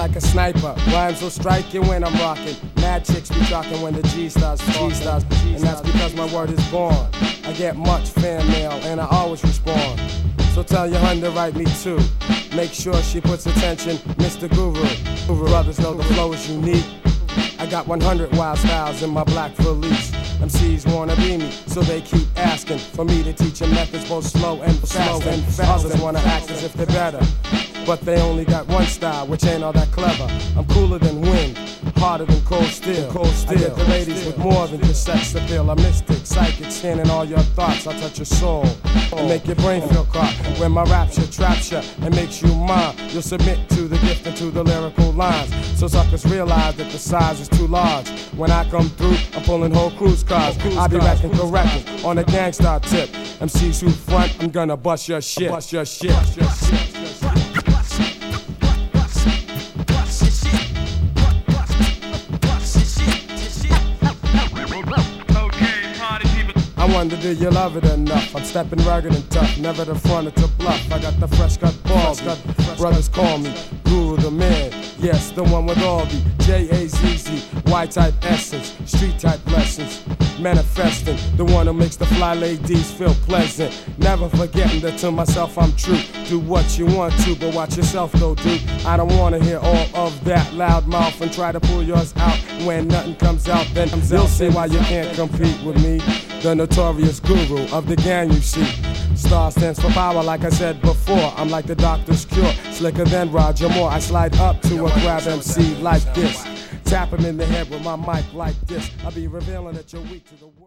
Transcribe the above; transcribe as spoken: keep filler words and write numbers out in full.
like a sniper. Rhymes will strike you when I'm rocking. Mad chicks be talking when the G starts, G starts, and that's because my word is born. I get much fan mail and I always respond. So tell your hun to write me too. Make sure she puts attention, Mister Guru. Guru brothers know the flow is unique. I got one hundred wild styles in my black valise. M Cs wanna be me, so they keep asking for me to teach them methods both slow and slow and fast. Others wanna act as if they're better, but they only got one style, which ain't all that clever. I'm cooler than wind, harder than cold steel. Cold steel. I get the ladies with more than just sex appeal. I'm mystic, psychic, scanning all your thoughts. I touch your soul and make your brain feel caught. When my rapture traps you and makes you mine, you'll submit to the gift and to the lyrical lines. So suckers realize that the size is too large. When I come through, I'm pulling whole cruise cars. I'll be racking correcting on a gangsta tip. M Cs who front, I'm gonna bust your shit. Bust your shit. Bust your shit. I wonder, do you love it enough? I'm stepping rugged and tough, never the front or to bluff. I got the fresh cut balls, got brothers call me Guru the man. Yes, the one with all the J A Z Z, Y-type essence, street-type lessons. Manifesting, the one who makes the fly ladies feel pleasant. Never forgetting that to myself I'm true. Do what you want to, but watch yourself though, dude. I don't wanna hear all of that loud mouth and try to pull yours out. When nothing comes out, then you'll see why you can't compete with me. The notorious guru of the gang, you see. Star stands for power, like I said before. I'm like the doctor's cure, slicker than Roger Moore. I slide up to a grab M C like this. Tap him in the head with my mic like this. I'll be revealing that you're weak to the world.